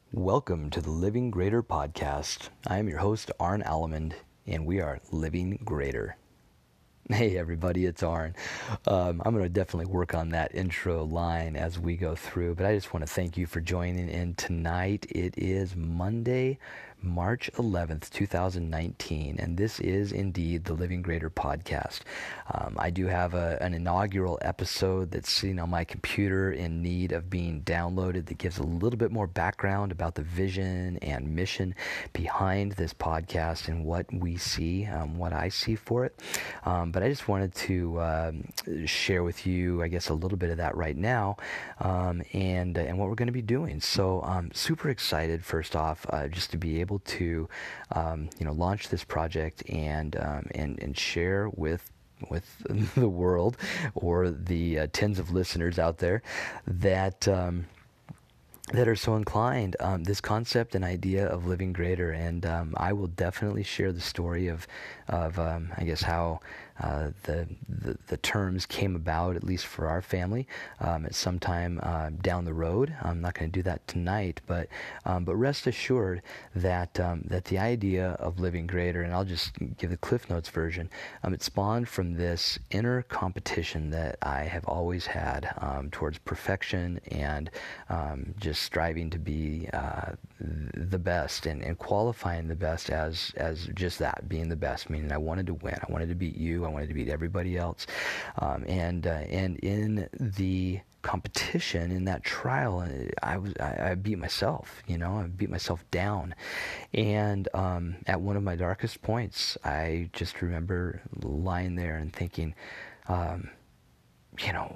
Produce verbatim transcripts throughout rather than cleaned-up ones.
Welcome to the Living Greater podcast. I am your host, Arn Allemond, and we are Living Greater. Hey everybody, it's Arn. Um, I'm going to definitely work on that intro line as we go through, but I just want to thank you for joining in tonight. It is Monday, March eleventh, twenty nineteen, and this is indeed the Living Greater podcast. Um, I do have a, an inaugural episode that's sitting on my computer in need of being downloaded that gives a little bit more background about the vision and mission behind this podcast and what we see, um, what I see for it. Um, but I just wanted to um, share with you, I guess, a little bit of that right now, um, and uh, and what we're going to be doing. So I'm super excited, first off, uh, just to be able to, um, you know, launch this project and um, and and share with with the world or the uh, tens of listeners out there that. Um, that are so inclined, um, this concept and idea of living greater. And um, I will definitely share the story of, of um, I guess, how uh, the, the the terms came about, at least for our family, um, at some time uh, down the road. I'm not going to do that tonight, but um, but rest assured that um, that the idea of living greater, and I'll just give the Cliff Notes version, um, it spawned from this inner competition that I have always had um, towards perfection and um, just striving to be uh, the best and, and qualifying the best as as just that, being the best, meaning I wanted to win. I wanted to beat you. I wanted to beat everybody else. Um, and uh, and in the competition, in that trial, I was I, I beat myself. You know, I beat myself down. And um, at one of my darkest points, I just remember lying there and thinking, um, you know,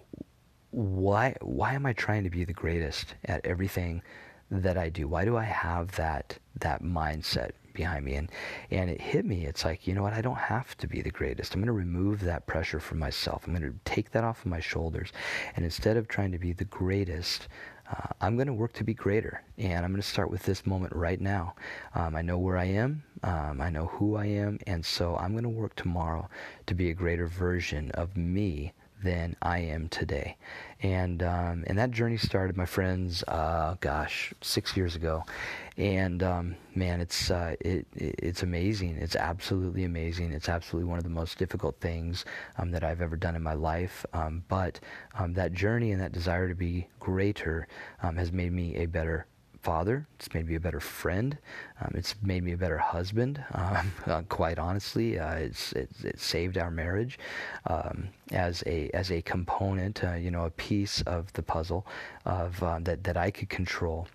why why am I trying to be the greatest at everything that I do? Why do I have that that mindset behind me? And and it hit me. It's like, you know what? I don't have to be the greatest. I'm going to remove that pressure from myself. I'm going to take that off of my shoulders. And instead of trying to be the greatest, uh, I'm going to work to be greater. And I'm going to start with this moment right now. Um, I know where I am. Um, I know who I am. And so I'm going to work tomorrow to be a greater version of me than I am today. And um, and that journey started, my friends, uh, gosh, six years ago. And um, man, it's uh, it, it it's amazing. It's absolutely amazing. It's absolutely one of the most difficult things um, that I've ever done in my life. Um, but um, that journey and that desire to be greater um, has made me a better father. It's made me a better friend. Um, it's made me a better husband. Um, uh, quite honestly, uh, it's, it's it saved our marriage um, as a as a component, uh, you know, a piece of the puzzle of um, that that I could control.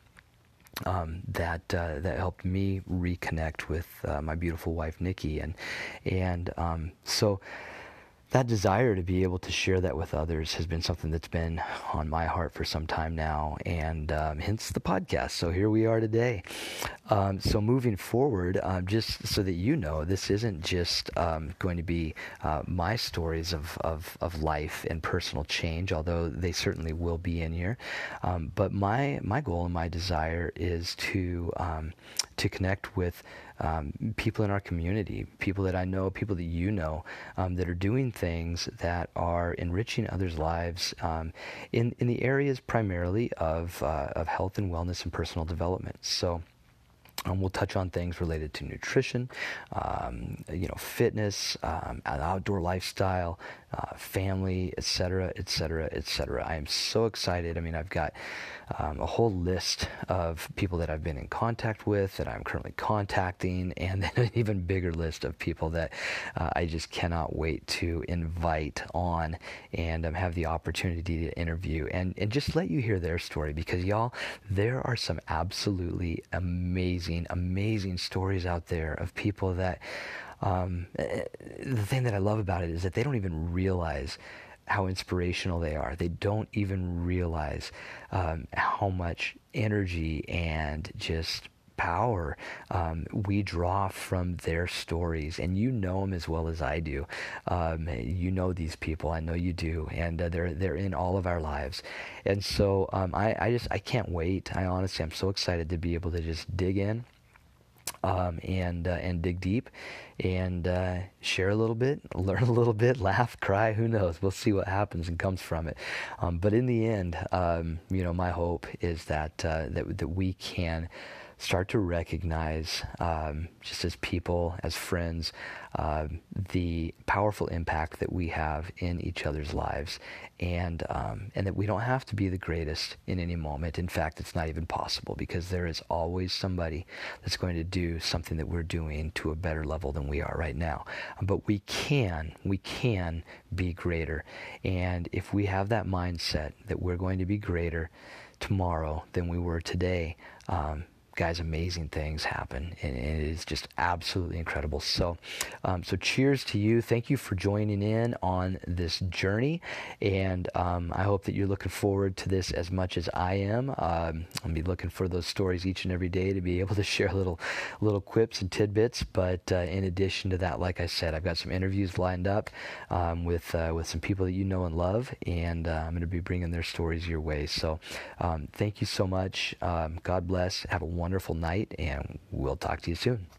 Um, that uh, that helped me reconnect with uh, my beautiful wife Nikki, and and um, so. That desire to be able to share that with others has been something that's been on my heart for some time now, and um, hence the podcast. So here we are today. Um, so moving forward, um, just so that you know, this isn't just um, going to be uh, my stories of, of, of life and personal change, although they certainly will be in here. Um, but my my goal and my desire is to um, to connect with Um, people in our community, people that I know, people that you know, um, that are doing things that are enriching others' lives um, in in the areas primarily of uh, of health and wellness and personal development. So. Um, we'll touch on things related to nutrition, um, you know, fitness, um, an outdoor lifestyle, uh, family, et cetera, et cetera, et cetera. I am so excited. I mean, I've got um, a whole list of people that I've been in contact with, that I'm currently contacting, and then an even bigger list of people that uh, I just cannot wait to invite on and um, have the opportunity to interview and, and just let you hear their story, because y'all, there are some absolutely amazing amazing stories out there of people that um, the thing that I love about it is that they don't even realize how inspirational they are. They don't even realize um, how much energy and just power um, we draw from their stories, and you know them as well as I do. Um, you know these people, I know you do, and uh, they're they're in all of our lives. And so um, I, I just I can't wait. I honestly I'm so excited to be able to just dig in um, and uh, and dig deep and uh, share a little bit, learn a little bit, laugh, cry. Who knows? We'll see what happens and comes from it. Um, but in the end, um, you know, my hope is that uh, that that we can start to recognize, um, just as people, as friends, uh, the powerful impact that we have in each other's lives, and um, and that we don't have to be the greatest in any moment. In fact, it's not even possible, because there is always somebody that's going to do something that we're doing to a better level than we are right now. But we can, we can be greater. And if we have that mindset that we're going to be greater tomorrow than we were today, um, guys, amazing things happen, and, and it is just absolutely incredible. So, um, so cheers to you. Thank you for joining in on this journey, and um, I hope that you're looking forward to this as much as I am. Um, I'll be looking for those stories each and every day to be able to share little, little quips and tidbits. But uh, in addition to that, like I said, I've got some interviews lined up um, with uh, with some people that you know and love, and uh, I'm going to be bringing their stories your way. So, um, thank you so much. Um, God bless. Have a wonderful night, and we'll talk to you soon.